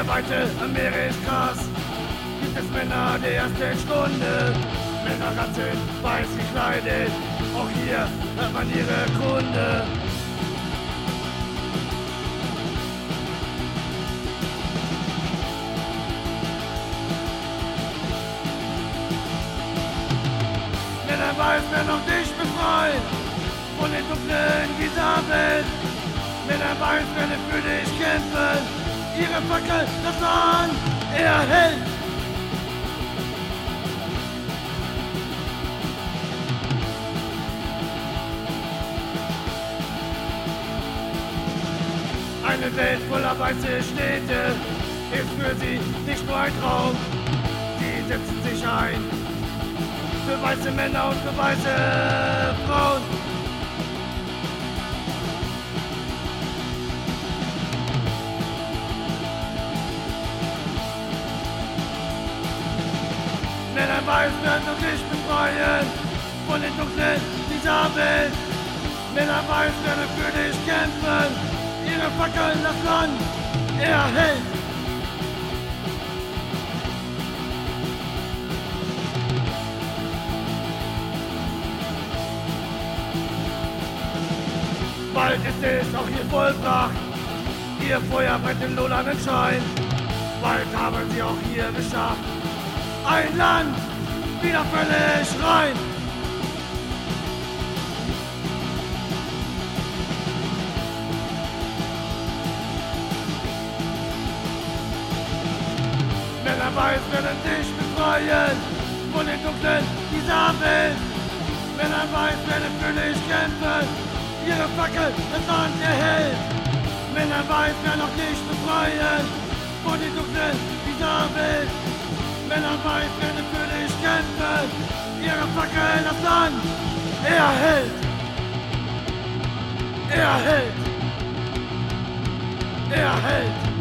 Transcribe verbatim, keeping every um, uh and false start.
der Weite am Meer ist krass, gibt es Männer der ersten Stunde. Männer ganz in weiß gekleidet, auch hier hört man ihre Kunde. Männer weiß, wer noch dich befreit von den dunklen dieser Welt. Männer weiß, wer für dich kämpfen, ihre Fackel das Land erhält. Eine Welt voller weiße Städte ist für sie nicht nur ein Traum. Sie setzen sich ein für weiße Männer und für weiße Frauen. Männer weiß werden uns nicht befreien von den Dunklen dieser Welt. Männer weiß werden für dich kämpfen, ihre Fackeln das Land erhält. Bald ist es auch hier vollbracht, ihr Feuer brennt im lodernden Schein. Bald haben sie auch hier geschafft, ein Land wieder völlig rein. Männer weiß werden dich befreien von den Dunklen dieser Welt. Männer weiß werden für dich kämpfen, ihre Fackel das Land erhält. Männer weiß werden noch dich befreien von den Dunklen dieser Welt. Männer weiß werden für dich kämpfen, ihre Fackel das Land erhält. Erhält. Erhält.